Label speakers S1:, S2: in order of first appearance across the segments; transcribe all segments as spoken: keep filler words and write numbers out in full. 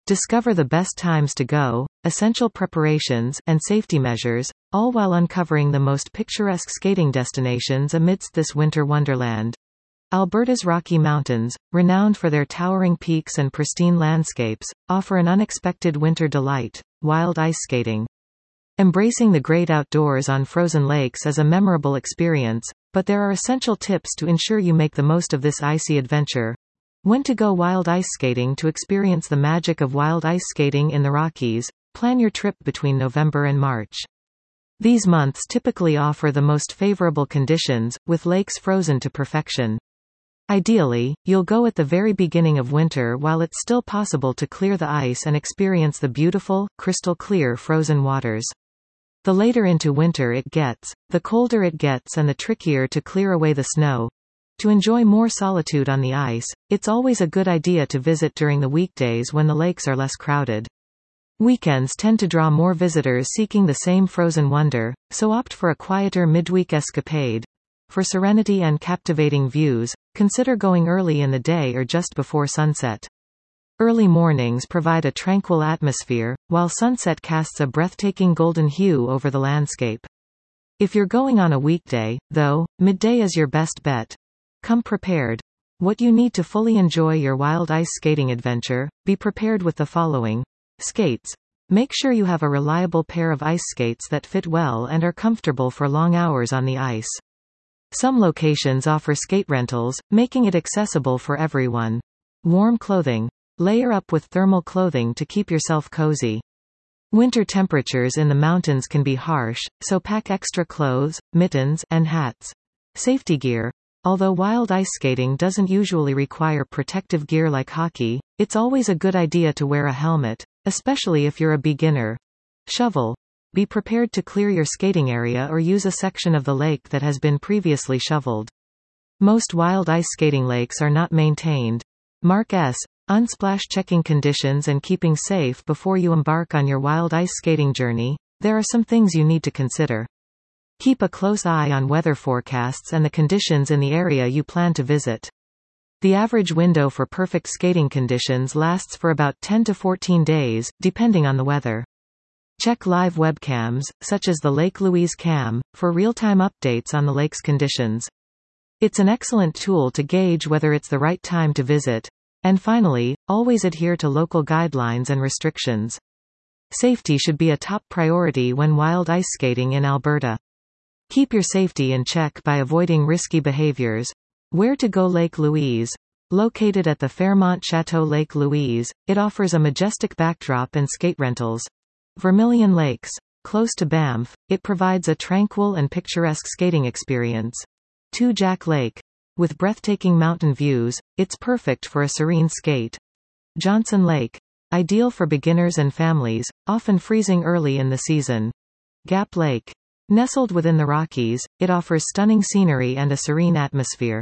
S1: Discover the best times to go, essential preparations, and safety measures, all while uncovering the most picturesque skating destinations amidst this winter wonderland. Alberta's Rocky Mountains, renowned for their towering peaks and pristine landscapes, offer an unexpected winter delight: wild ice skating. Embracing the great outdoors on frozen lakes is a memorable experience, but there are essential tips to ensure you make the most of this icy adventure. When to go wild ice skating. To experience the magic of wild ice skating in the Rockies, plan your trip between November and March. These months typically offer the most favorable conditions, with lakes frozen to perfection. Ideally, you'll go at the very beginning of winter while it's still possible to clear the ice and experience the beautiful, crystal-clear frozen waters. The later into winter it gets, the colder it gets and the trickier to clear away the snow. To enjoy more solitude on the ice, it's always a good idea to visit during the weekdays when the lakes are less crowded. Weekends tend to draw more visitors seeking the same frozen wonder, so opt for a quieter midweek escapade. For serenity and captivating views, consider going early in the day or just before sunset. Early mornings provide a tranquil atmosphere, while sunset casts a breathtaking golden hue over the landscape. If you're going on a weekday, though, midday is your best bet. Come prepared. What you need to fully enjoy your wild ice skating adventure: be prepared with the following. Skates. Make sure you have a reliable pair of ice skates that fit well and are comfortable for long hours on the ice. Some locations offer skate rentals, making it accessible for everyone. Warm clothing. Layer up with thermal clothing to keep yourself cozy. Winter temperatures in the mountains can be harsh, so pack extra clothes, mittens, and hats. Safety gear. Although wild ice skating doesn't usually require protective gear like hockey, it's always a good idea to wear a helmet, especially if you're a beginner. Shovel. Be prepared to clear your skating area or use a section of the lake that has been previously shoveled. Most wild ice skating lakes are not maintained. Mark S. Unsplash. Checking conditions and keeping safe before you embark on your wild ice skating journey. There are some things you need to consider. Keep a close eye on weather forecasts and the conditions in the area you plan to visit. The average window for perfect skating conditions lasts for about ten to fourteen days, depending on the weather. Check live webcams, such as the Lake Louise Cam, for real-time updates on the lake's conditions. It's an excellent tool to gauge whether it's the right time to visit. And finally, always adhere to local guidelines and restrictions. Safety should be a top priority when wild ice skating in Alberta. Keep your safety in check by avoiding risky behaviors. Where to go? Lake Louise. Located at the Fairmont Chateau Lake Louise, it offers a majestic backdrop and skate rentals. Vermilion Lakes. Close to Banff, it provides a tranquil and picturesque skating experience. Two Jack Lake. With breathtaking mountain views, it's perfect for a serene skate. Johnson Lake. Ideal for beginners and families, often freezing early in the season. Gap Lake. Nestled within the Rockies, it offers stunning scenery and a serene atmosphere.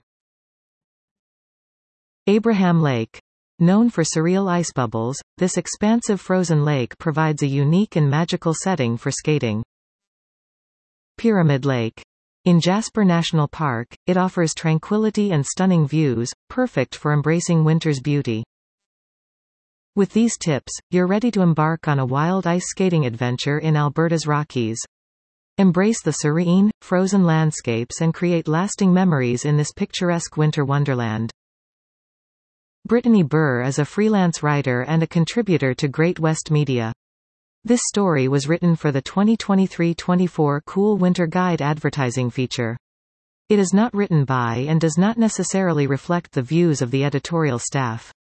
S1: Abraham Lake. Known for surreal ice bubbles, this expansive frozen lake provides a unique and magical setting for skating. Pyramid Lake. In Jasper National Park, it offers tranquility and stunning views, perfect for embracing winter's beauty. With these tips, you're ready to embark on a wild ice skating adventure in Alberta's Rockies. Embrace the serene, frozen landscapes and create lasting memories in this picturesque winter wonderland. Brittany Burr is a freelance writer and a contributor to Great West Media. This story was written for the twenty twenty-three twenty-four Cool Winter Guide advertising feature. It is not written by and does not necessarily reflect the views of the editorial staff.